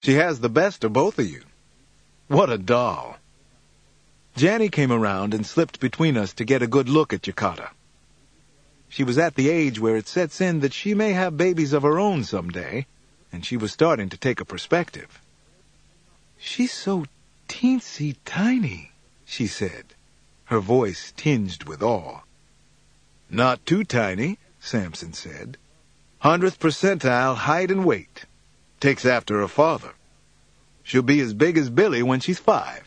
She has the best of both of you. What a doll. Janny came around and slipped between us to get a good look at Yukata. She was at the age where it sets in that she may have babies of her own someday, and she was starting to take a perspective. "She's so teensy tiny," she said, her voice tinged with awe. "Not too tiny," Samson said. 100th percentile height and weight. Takes after her father. She'll be as big as Billy when she's 5.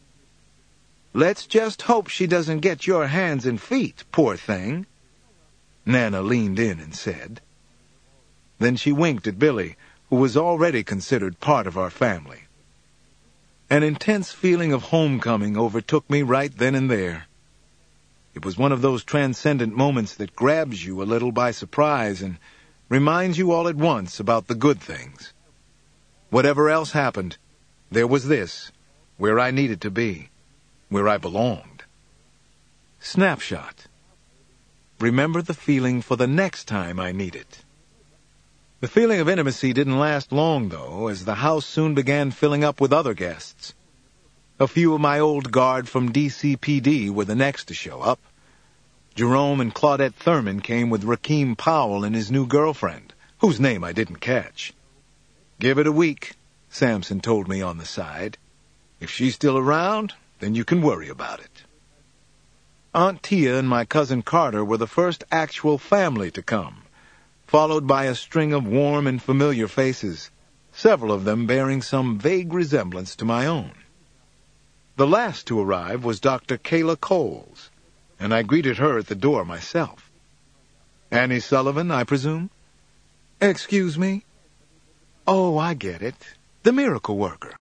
"Let's just hope she doesn't get your hands and feet, poor thing," Nana leaned in and said. Then she winked at Billy, who was already considered part of our family. An intense feeling of homecoming overtook me right then and there. It was one of those transcendent moments that grabs you a little by surprise and reminds you all at once about the good things. Whatever else happened, there was this, where I needed to be, where I belonged. Snapshot. Remember the feeling for the next time I need it. The feeling of intimacy didn't last long, though, as the house soon began filling up with other guests. A few of my old guard from DCPD were the next to show up. Jerome and Claudette Thurman came with Rakeem Powell and his new girlfriend, whose name I didn't catch. "Give it a week," Samson told me on the side. "If she's still around, then you can worry about it." Aunt Tia and my cousin Carter were the first actual family to come, followed by a string of warm and familiar faces, several of them bearing some vague resemblance to my own. The last to arrive was Dr. Kayla Coles, and I greeted her at the door myself. "Annie Sullivan, I presume?" "Excuse me?" "Oh, I get it. The miracle worker."